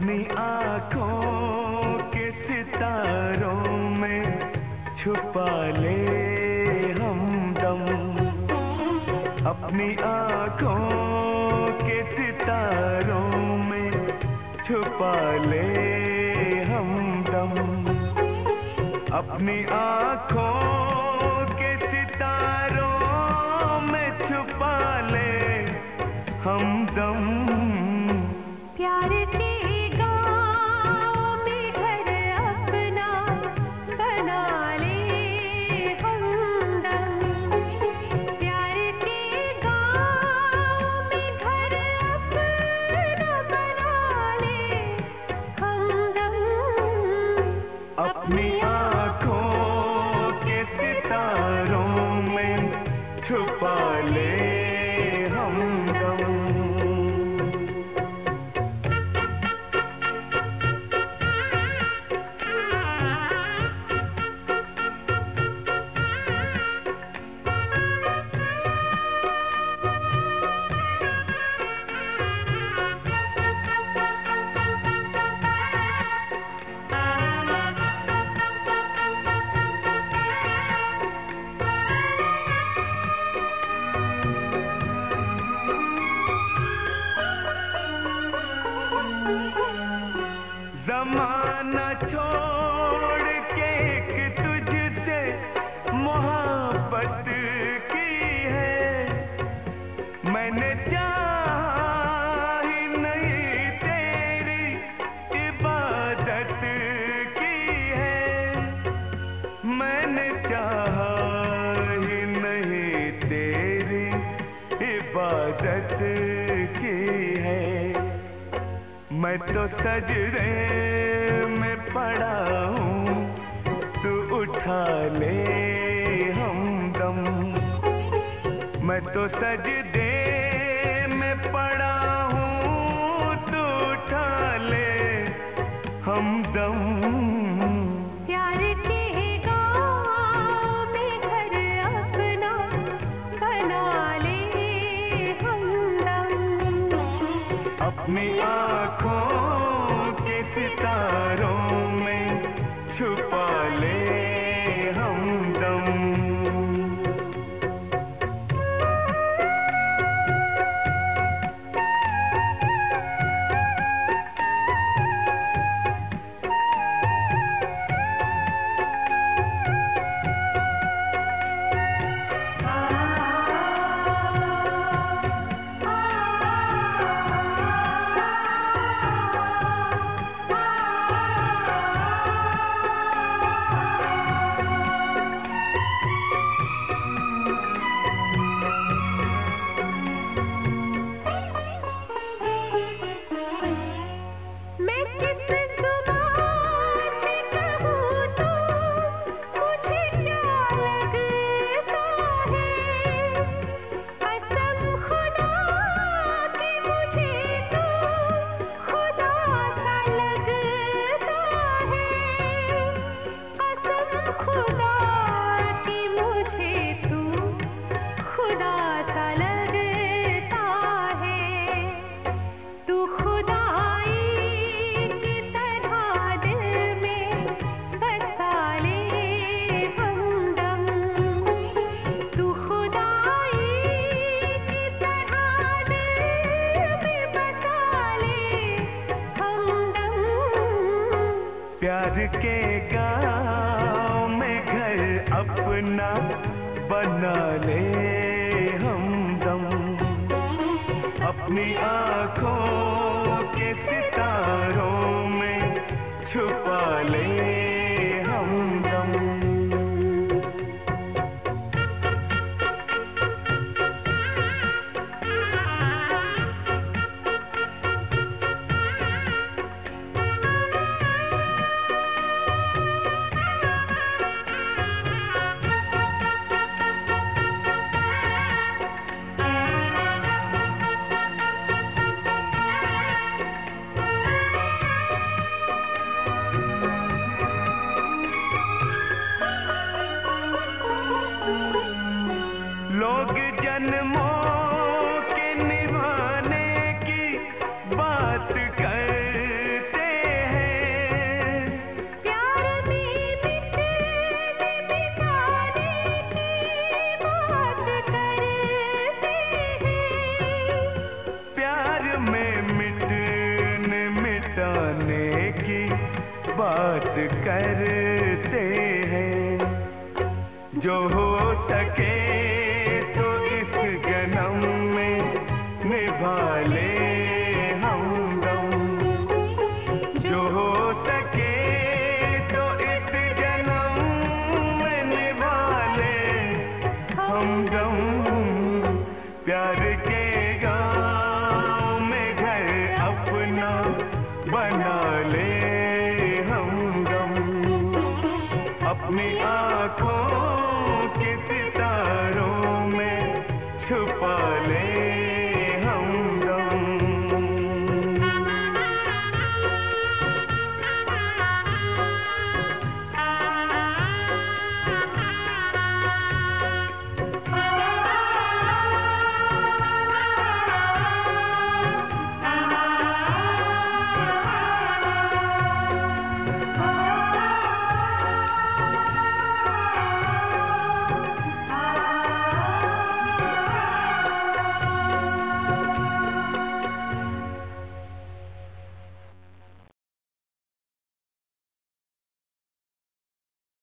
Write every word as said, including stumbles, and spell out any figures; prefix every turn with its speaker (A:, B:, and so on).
A: अपनी आँखों के सितारों में छुपा ले हमदम, अपनी आँखों के सितारों में छुपा ले हमदम, अपनी आँखों के सितारों में छुपा ले हमदम।
B: प्यार के गाँव में घर अपना बना ले हमदम, प्यार के गाँव में घर अपना बना ले हमदम।
A: अपनी आँखों के सितारों में छुपा ले हमदम। ज़माना छोड़ के एक तुझसे मोहब्बत की है, मैंने चाहा ही नहीं तेरी इबादत की है, मैंने चाहा ही नहीं तेरी इबादत की है। मैं तो सजदे में पड़ा हूँ, तू उठा ले हमदम, मैं तो सजदे में पड़ा हूँ, तू उठा ले हमदम।
B: प्यार के गाँव में घर अपना बना ले हमदम,
A: अपनी आँखों के सितारों में छुपा ले हमदम। प्यार के गाँव में घर अपना बना ले हमदम, अपनी आँखों के सितारों में छुपा ले हमदम। बात करते हैं। जो हो सके तो इस जन्म में निभा ले हमदम। जो हो सके तो इस जन्म में निभा ले हमदम। प्यार के गाँव में घर अपना बना ले हमदम। अपनी